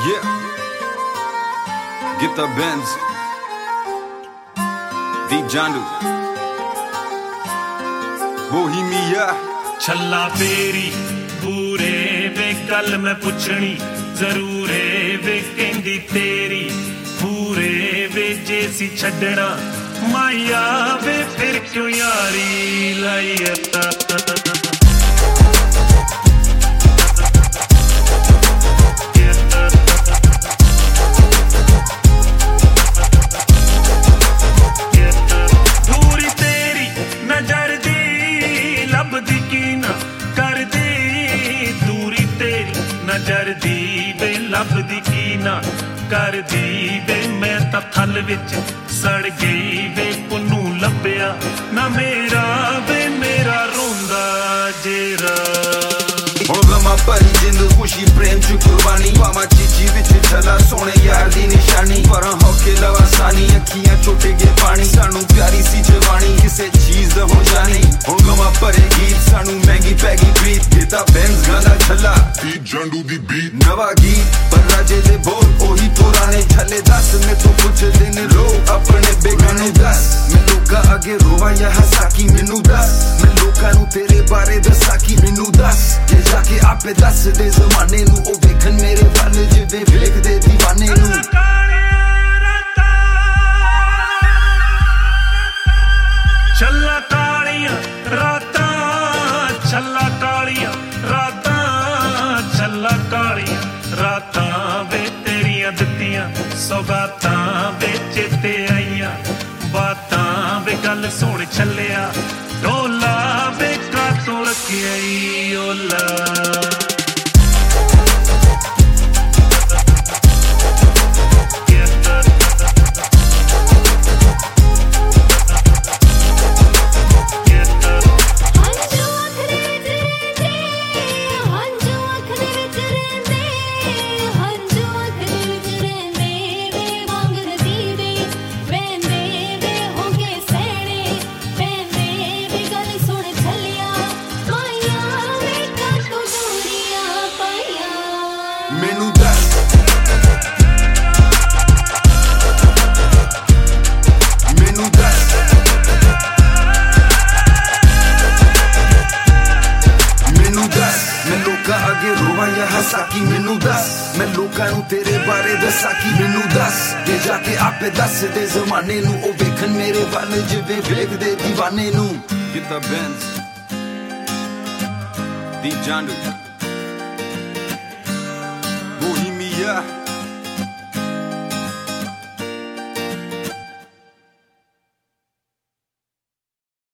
Yeah, get the Benz, the Jandu, Bohemia. छल्ला पेरी पूरे वे गल मैं पुछनी जरूर वे कहंदी तेरी पूरे वे जेसी छड़ना माया वे फिर क्यों यारी लाई नजर दी वे लभदी की ना कर दी वे मैं तां थल विच सड़ गई वे पुन्नू लभ्या ना मेरा वे मेरा रोंदा जेरा गमा भरी जिंद खुशी प्रेम च कुर्बानी पावा चीची विच छला सोने यार दी निशानी पर होके लवासानी अखियां छोटे गे पानी सानू प्यारी सी जवानी किसे चीज दा हो जानी हुण गमा भरे गीत सानू महंगी पैगी बीत देता बेंज गाना छला दी जंडू दी बीट नवा गीत पर राजे दे बोल ओही पुराने छले दस में तो कुछ दिन रो अपने बेगाने दस मैं लोका आगे रोवा या हंसा की मैनू दस मैं लोका नू तेरे बारे दसा की मैनू दस ये जाके आपे दस दे जमाने नू ओ वेखन मेरे वल जिवे वेख दे दीवाने नू छल्ला कालियां रातां छल्ला कालियां रातां छल्ला कालियां रातां वे तेरियां दित्तियां सौगातां वे चेते आईयां बातां वे गल सुन छल्लिया ढोला वे कातों लग्गिया ओला मैनू दस मैनू दस मैनू दस मैं लोका आगे रोवा या हंसा की मैनू दस मैं लोका नू तेरे बारे दसा की मैनू दस ये जाके आपे दस दे जमाने नू ओ वेखन मेरे वल जिवे वेख दे दीवाने नू Get the Benz, the Jandu.